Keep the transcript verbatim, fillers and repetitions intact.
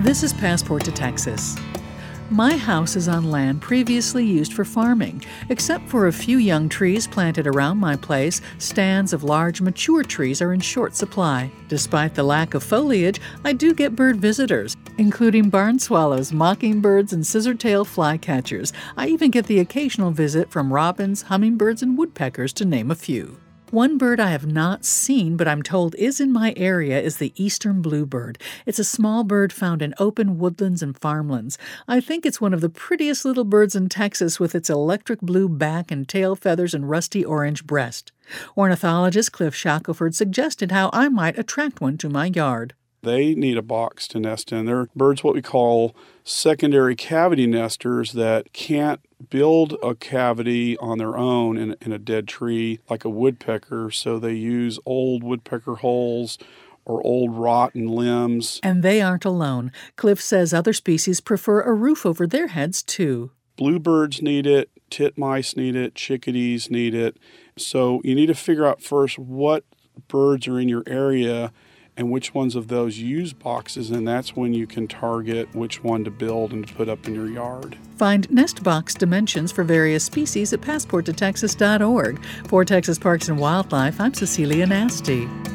This is Passport to Texas. My house is on land previously used for farming. Except for a few young trees planted around my place, stands of large mature trees are in short supply. Despite the lack of foliage, I do get bird visitors, including barn swallows, mockingbirds, and scissor-tailed flycatchers. I even get the occasional visit from robins, hummingbirds, and woodpeckers, to name a few. One bird I have not seen, but I'm told is in my area, is the eastern bluebird. It's a small bird found in open woodlands and farmlands. I think it's one of the prettiest little birds in Texas, with its electric blue back and tail feathers and rusty orange breast. Ornithologist Cliff Shackelford suggested how I might attract one to my yard. They need a box to nest in. They're birds what we call secondary cavity nesters that can't build a cavity on their own in, in a dead tree like a woodpecker, so they use old woodpecker holes or old rotten limbs. And they aren't alone. Cliff says other species prefer a roof over their heads, too. Bluebirds need it, titmice need it, chickadees need it. So you need to figure out first what birds are in your area and which ones of those use boxes, and that's when you can target which one to build and to put up in your yard. Find nest box dimensions for various species at passport to texas dot org. For Texas Parks and Wildlife, I'm Cecilia Nasty.